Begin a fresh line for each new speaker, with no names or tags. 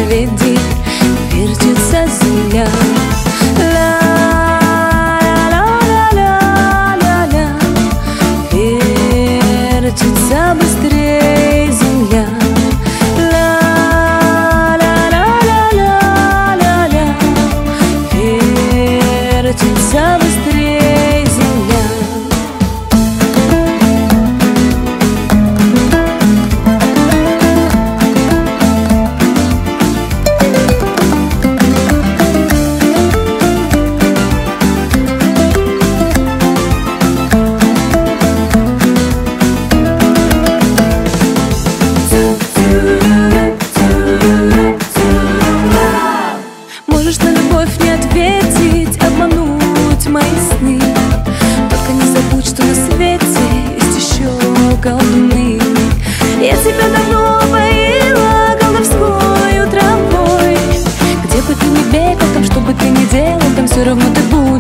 медведей, вертится земля. Ла-ла-ла-ла-ла-ла, вертится быстрей земля. Ла-ла-ла-ла-ла-ла, вертится быстрей земля. Можешь на любовь не ответить, обмануть мои сны. Только не забудь, что на свете есть еще колдуны. Я тебя давно поила колдовской травой. Где бы ты ни бегал, там что бы ты ни делал, там все равно ты будешь